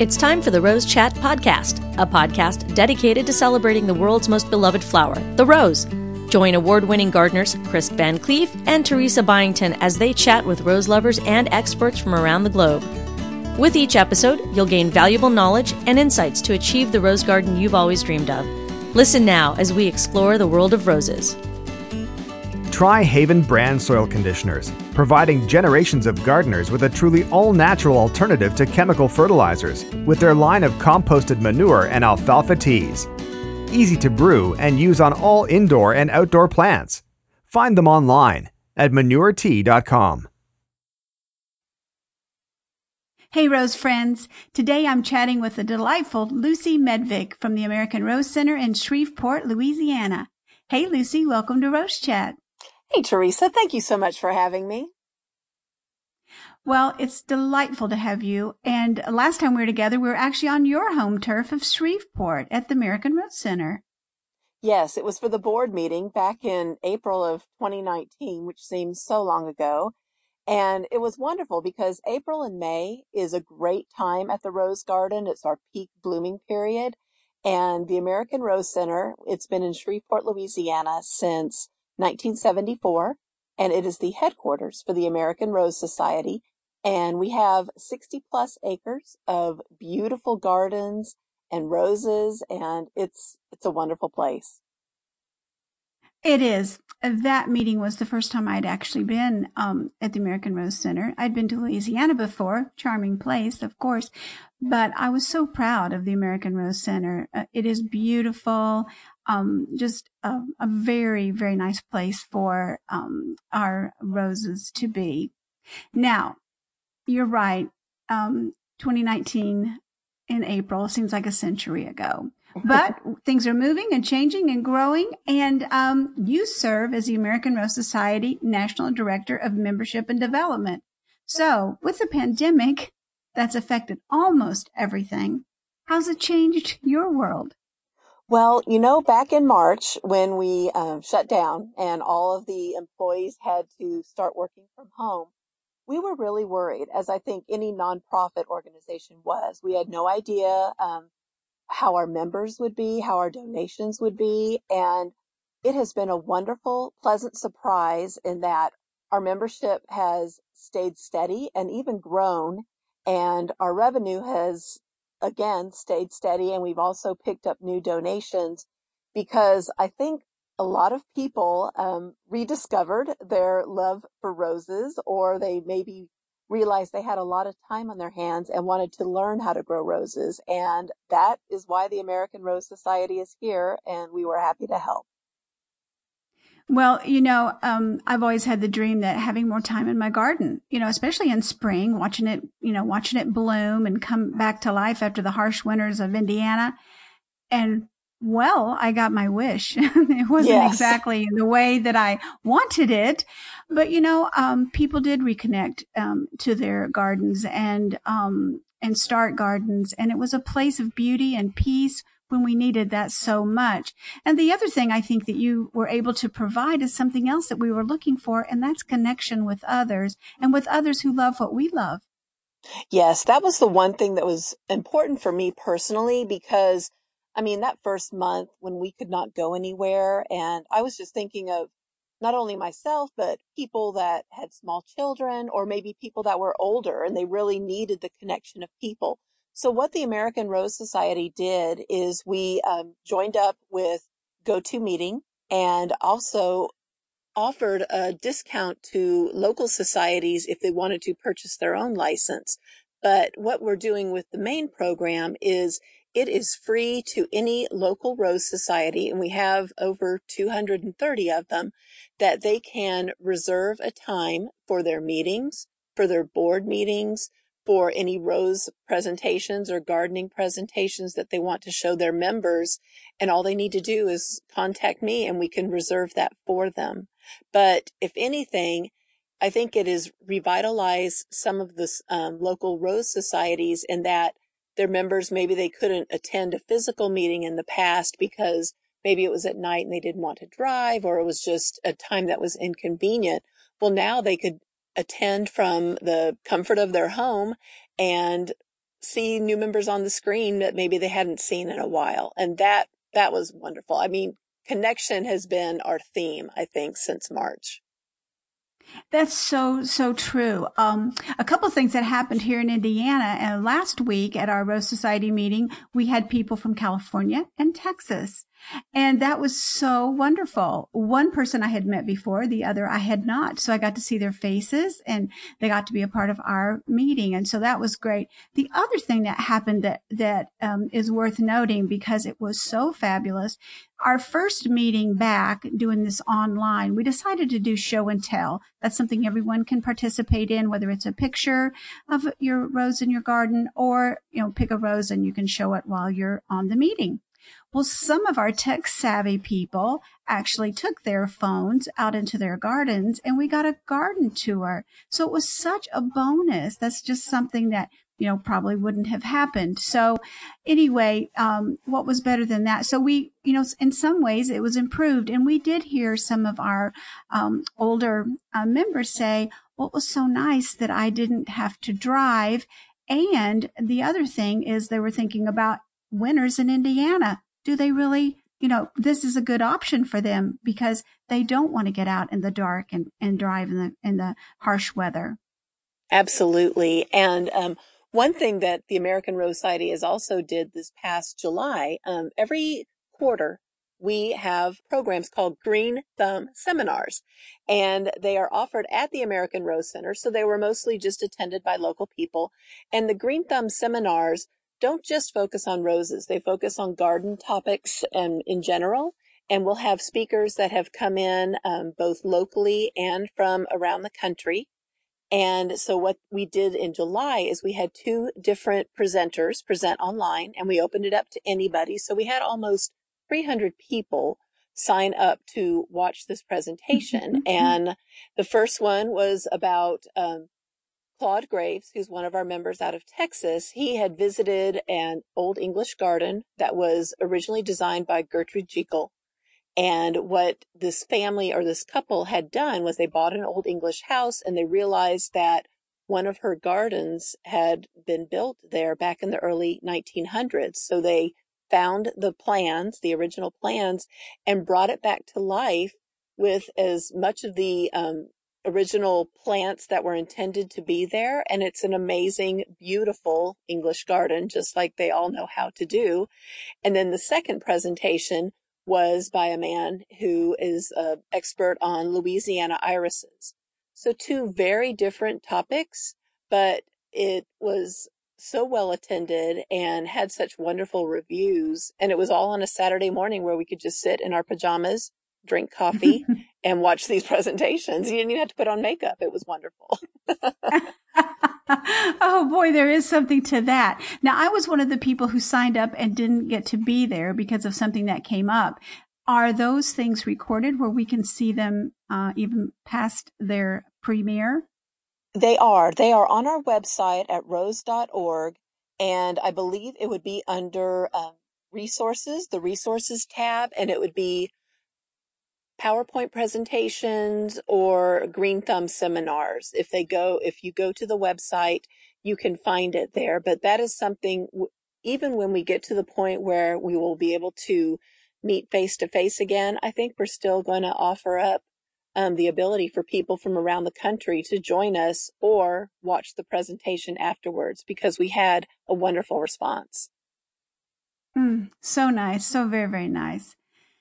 It's time for the Rose Chat Podcast, a podcast dedicated to celebrating the world's most beloved flower, the rose. Join award-winning gardeners Chris Van Cleef and Teresa Byington as they chat with rose lovers and experts from around the globe. With each episode, you'll gain valuable knowledge and insights to achieve the rose garden you've always dreamed of. Listen now as we explore the world of roses. Try Haven brand soil conditioners, providing generations of gardeners with a truly all-natural alternative to chemical fertilizers with their line of composted manure and alfalfa teas. Easy to brew and use on all indoor and outdoor plants. Find them online at manuretea.com. Hey Rose friends, today I'm chatting with the delightful Lucy Medvig from the American Rose Center in Shreveport, Louisiana. Hey Lucy, welcome to Rose Chat. Hey Teresa, thank you so much for having me. Well, it's delightful to have you. And last time we were together, we were actually on your home turf of Shreveport at the American Rose Center. Yes, it was for the board meeting back in April of 2019, which seems so long ago. And it was wonderful because April and May is a great time at the Rose Garden. It's our peak blooming period. And the American Rose Center, it's been in Shreveport, Louisiana since 1974, and it is the headquarters for the American Rose Society. And we have 60 plus acres of beautiful gardens and roses, and it's a wonderful place. It is. That meeting was the first time I'd actually been at the American Rose Center. I'd been to Louisiana before, charming place, of course, but I was so proud of the American Rose Center. It is beautiful, just a very, very nice place for our roses to be. Now, you're right. 2019 in April seems like a century ago. But things are moving and changing and growing. And you serve as the American Rose Society National Director of Membership and Development. So with the pandemic that's affected almost everything, how's it changed your world? Well, back in March when we shut down and all of the employees had to start working from home, we were really worried, as I think any nonprofit organization was. We had no idea how our members would be, how our donations would be. And it has been a wonderful, pleasant surprise in that our membership has stayed steady and even grown. And our revenue has, again, stayed steady. And we've also picked up new donations because I think a lot of people rediscovered their love for roses, or they maybe realized they had a lot of time on their hands and wanted to learn how to grow roses. And that is why the American Rose Society is here, and we were happy to help. Well, I've always had the dream that having more time in my garden, especially in spring, watching it bloom and come back to life after the harsh winters of Indiana. And well, I got my wish. It wasn't exactly the way that I wanted it, but people did reconnect to their gardens and start gardens, and it was a place of beauty and peace when we needed that so much. And the other thing I think that you were able to provide is something else that we were looking for, and that's connection with others and with others who love what we love. Yes, that was the one thing that was important for me personally, because that first month when we could not go anywhere, and I was just thinking of not only myself, but people that had small children, or maybe people that were older and they really needed the connection of people. So what the American Rose Society did is we joined up with GoToMeeting and also offered a discount to local societies if they wanted to purchase their own license. But what we're doing with the main program is it is free to any local rose society, and we have over 230 of them, that they can reserve a time for their meetings, for their board meetings, for any rose presentations or gardening presentations that they want to show their members. And all they need to do is contact me and we can reserve that for them. But if anything, I think it has revitalized some of the local rose societies in that their members, maybe they couldn't attend a physical meeting in the past because maybe it was at night and they didn't want to drive, or it was just a time that was inconvenient. Well, now they could attend from the comfort of their home and see new members on the screen that maybe they hadn't seen in a while. And that was wonderful. I mean, connection has been our theme, I think, since March. That's so true. A couple of things that happened here in Indiana. Last week at our Rose Society meeting, we had people from California and Texas. And that was so wonderful. One person I had met before, the other I had not. So I got to see their faces and they got to be a part of our meeting. And so that was great. The other thing that happened that is worth noting because it was so fabulous. Our first meeting back doing this online, we decided to do show and tell. That's something everyone can participate in, whether it's a picture of your rose in your garden or, pick a rose and you can show it while you're on the meeting. Well, some of our tech savvy people actually took their phones out into their gardens and we got a garden tour. So it was such a bonus. That's just something that, probably wouldn't have happened. So anyway, what was better than that? So we, in some ways it was improved. And we did hear some of our older members say, well, it was so nice that I didn't have to drive. And the other thing is they were thinking about winters in Indiana. Do they really, this is a good option for them because they don't want to get out in the dark and drive in the harsh weather. Absolutely. And one thing that the American Rose Society has also did this past July, every quarter we have programs called Green Thumb Seminars, and they are offered at the American Rose Center. So they were mostly just attended by local people. And the Green Thumb Seminars don't just focus on roses. They focus on garden topics in general. And we'll have speakers that have come in both locally and from around the country. And so what we did in July is we had 2 different presenters present online and we opened it up to anybody. So we had almost 300 people sign up to watch this presentation. And the first one was about Claude Graves, who's one of our members out of Texas. He had visited an old English garden that was originally designed by Gertrude Jekyll. And what this family or this couple had done was they bought an old English house and they realized that one of her gardens had been built there back in the early 1900s. So they found the plans, the original plans, and brought it back to life with as much of the original plants that were intended to be there. And it's an amazing, beautiful English garden, just like they all know how to do. And then the second presentation was by a man who is an expert on Louisiana irises. So 2 very different topics, but it was so well attended and had such wonderful reviews. And it was all on a Saturday morning where we could just sit in our pajamas, drink coffee, and watch these presentations. You didn't even have to put on makeup. It was wonderful. Oh boy, there is something to that. Now, I was one of the people who signed up and didn't get to be there because of something that came up. Are those things recorded where we can see them even past their premiere? They are. They are on our website at rose.org. And I believe it would be under resources, the resources tab, and it would be PowerPoint presentations or Green Thumb seminars. If you go to the website, you can find it there. But that is something, even when we get to the point where we will be able to meet face to face again, I think we're still going to offer up the ability for people from around the country to join us or watch the presentation afterwards because we had a wonderful response. So nice. So very, very nice.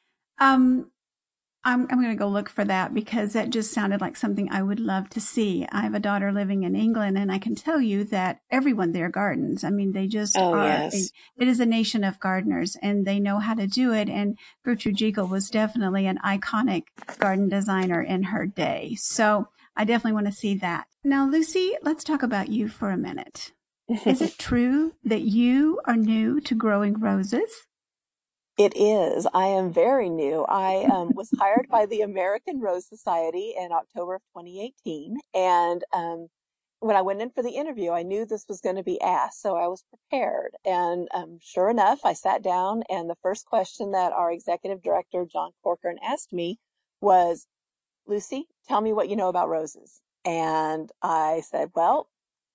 I'm going to go look for that because that just sounded like something I would love to see. I have a daughter living in England and I can tell you that everyone there gardens. I mean, they just are. Yes. It is a nation of gardeners and they know how to do it. And Gertrude Jekyll was definitely an iconic garden designer in her day. So I definitely want to see that. Now, Lucy, let's talk about you for a minute. Is it true that you are new to growing roses? It is. I am very new. I was hired by the American Rose Society in October of 2018. And when I went in for the interview, I knew this was going to be asked, so I was prepared. And sure enough, I sat down, and the first question that our executive director, John Corcoran, asked me was, Lucy, tell me what you know about roses. And I said, well,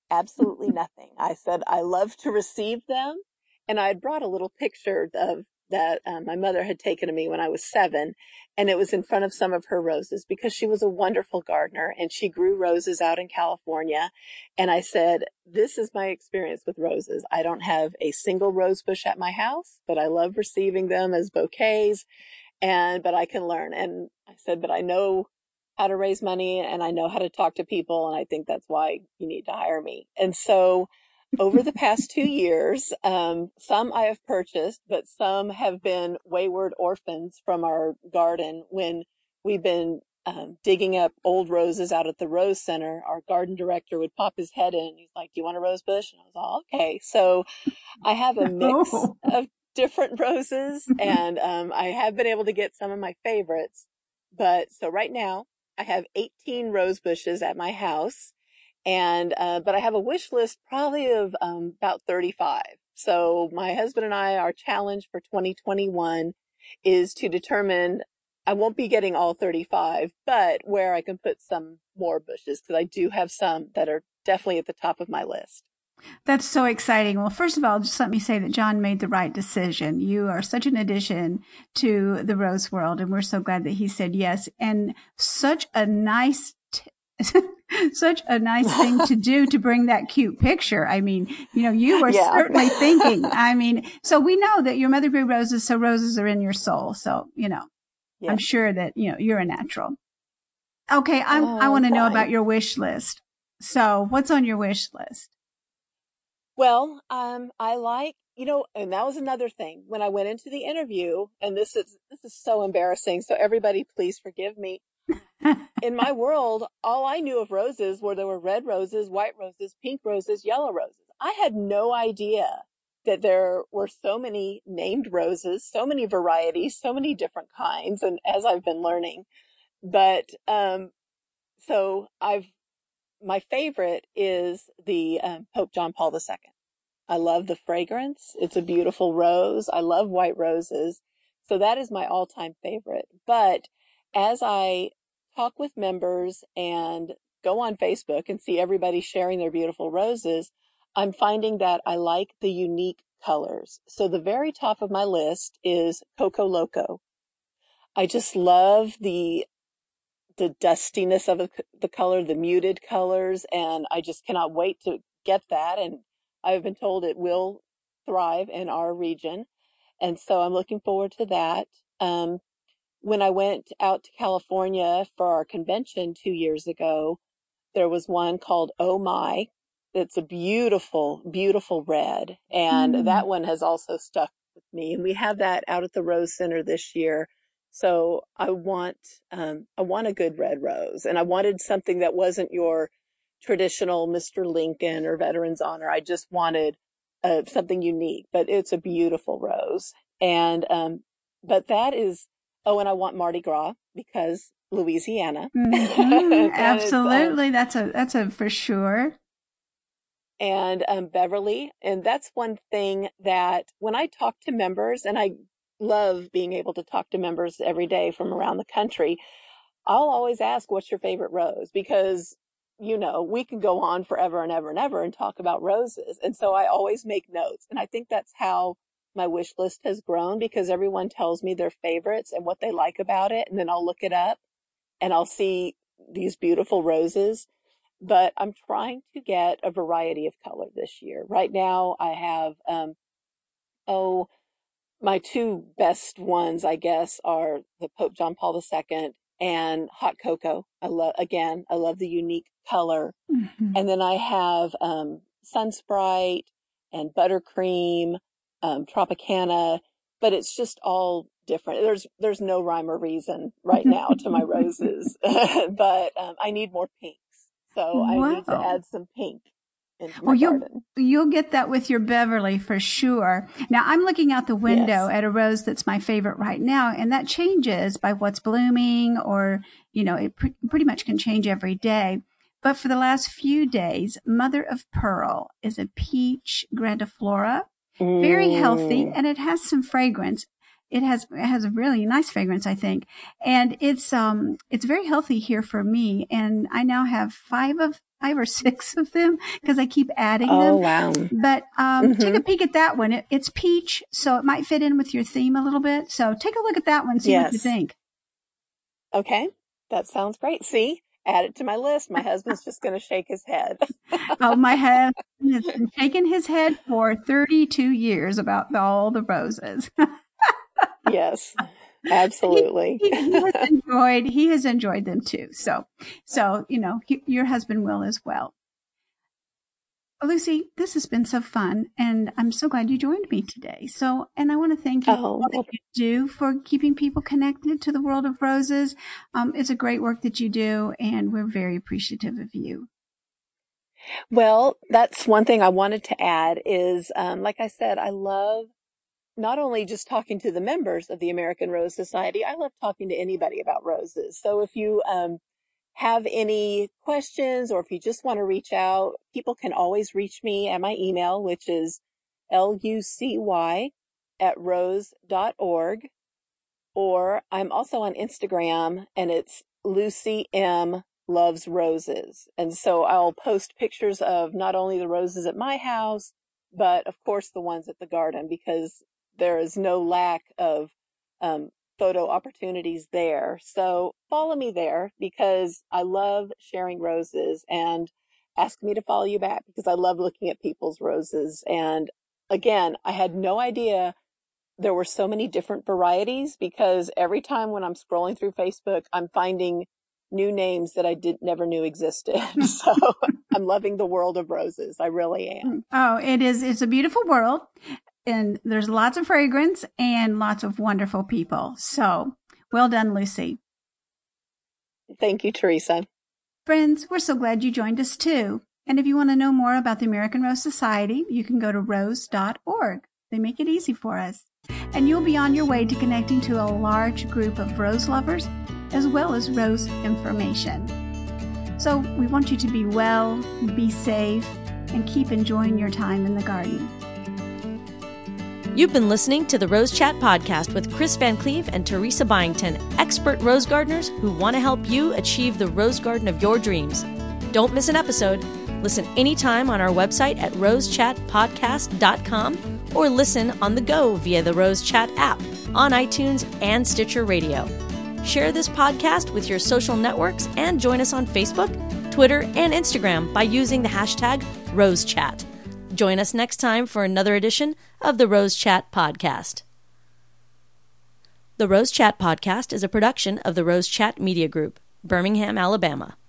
Absolutely nothing. I said, I love to receive them. And I had brought a little picture of that my mother had taken of me when I was 7. And it was in front of some of her roses because she was a wonderful gardener and she grew roses out in California. And I said, this is my experience with roses. I don't have a single rose bush at my house, but I love receiving them as bouquets. But I can learn. And I said, but I know how to raise money and I know how to talk to people. And I think that's why you need to hire me. And so over the past 2 years, some I have purchased, but some have been wayward orphans from our garden when we've been digging up old roses out at the Rose Center. Our garden director would pop his head in. He's like, do you want a rose bush? And I was all, okay. So I have a mix Oh. of different roses and I have been able to get some of my favorites. But so right now I have 18 rose bushes at my house but I have a wish list probably of about 35. So my husband and I, our challenge for 2021 is to determine I won't be getting all 35, but where I can put some more bushes because I do have some that are definitely at the top of my list. That's so exciting. Well, first of all, just let me say that John made the right decision. You are such an addition to the rose world, and we're so glad that he said yes. And such a nice, such a nice thing to do to bring that cute picture. I mean, you were Yeah. certainly thinking. I mean, so we know that your mother grew roses, so roses are in your soul. So, Yeah. I'm sure that, you're a natural. Okay. I want to know about your wish list. So what's on your wish list? Well, I like, and that was another thing when I went into the interview, and this is so embarrassing. So everybody, please forgive me. In my world, all I knew of roses were there were red roses, white roses, pink roses, yellow roses. I had no idea that there were so many named roses, so many varieties, so many different kinds. And as I've been learning, but, so my favorite is the Pope John Paul II. I love the fragrance. It's a beautiful rose. I love white roses. So that is my all-time favorite. But as I talk with members and go on Facebook and see everybody sharing their beautiful roses, I'm finding that I like the unique colors. So the very top of my list is Coco Loco. I just love the dustiness of the color, the muted colors, and I just cannot wait to get that. And I've been told it will thrive in our region. And so I'm looking forward to that. When I went out to California for our convention 2 years ago, there was one called Oh My. It's a beautiful, beautiful red. And that one has also stuck with me. And we have that out at the Rose Center this year. So I want a good red rose, and I wanted something that wasn't your traditional Mr. Lincoln or Veterans Honor. I just wanted something unique, but it's a beautiful rose. And, but that is, oh, and I want Mardi Gras because Louisiana. Mm-hmm. Absolutely. That's a for sure. And Beverly. And that's one thing that when I talk to members, and I love being able to talk to members every day from around the country, I'll always ask, what's your favorite rose? Because, we can go on forever and ever and ever and talk about roses. And so I always make notes. And I think that's how my wish list has grown, because everyone tells me their favorites and what they like about it. And then I'll look it up and I'll see these beautiful roses. But I'm trying to get a variety of color this year. Right now I have, my two best ones, I guess, are the Pope John Paul II and Hot Cocoa. I love the unique color. Mm-hmm. And then I have, Sun Sprite and Buttercream, Tropicana, but it's just all different. There's no rhyme or reason right now to my roses, but, I need more pinks. So I need to add some pink into my garden. You'll get that with your Beverly for sure. Now I'm looking out the window at a rose that's my favorite right now, and that changes by what's blooming, or, it pretty much can change every day. But for the last few days, Mother of Pearl is a peach grandiflora, very healthy, and it has some fragrance. It has a really nice fragrance, I think. And it's very healthy here for me. And I now have 5 or 6 of them because I keep adding them. Oh, wow. But take a peek at that one. It's peach, so it might fit in with your theme a little bit. So take a look at that one, see what you think. Okay. That sounds great. See? Add it to my list. My husband's just going to shake his head. Oh, my husband has been shaking his head for 32 years about all the roses. Yes, absolutely. He has enjoyed them too. So, your husband will as well. Lucy, this has been so fun, and I'm so glad you joined me today. So, and I want to thank you for all that you do for keeping people connected to the world of roses. It's a great work that you do, and we're very appreciative of you. Well, that's one thing I wanted to add is, like I said, I love not only just talking to the members of the American Rose Society, I love talking to anybody about roses. So if you have any questions or if you just want to reach out, people can always reach me at my email, which is lucy@rose.org. Or I'm also on Instagram, and it's Lucy M. Loves Roses. And so I'll post pictures of not only the roses at my house, but of course the ones at the garden, because there is no lack of photo opportunities there. So follow me there because I love sharing roses, and ask me to follow you back because I love looking at people's roses. And again, I had no idea there were so many different varieties, because every time when I'm scrolling through Facebook, I'm finding new names that I never knew existed. So I'm loving the world of roses. I really am. Oh, it's a beautiful world. And there's lots of fragrance and lots of wonderful people. So well done, Lucy. Thank you, Teresa. Friends, we're so glad you joined us too. And if you want to know more about the American Rose Society, you can go to rose.org. They make it easy for us. And you'll be on your way to connecting to a large group of rose lovers as well as rose information. So we want you to be well, be safe, and keep enjoying your time in the garden. You've been listening to the Rose Chat Podcast with Chris Van Cleve and Teresa Byington, expert rose gardeners who want to help you achieve the rose garden of your dreams. Don't miss an episode. Listen anytime on our website at rosechatpodcast.com or listen on the go via the Rose Chat app on iTunes and Stitcher Radio. Share this podcast with your social networks and join us on Facebook, Twitter, and Instagram by using the hashtag RoseChat. Join us next time for another edition of the Rose Chat Podcast. The Rose Chat Podcast is a production of the Rose Chat Media Group, Birmingham, Alabama.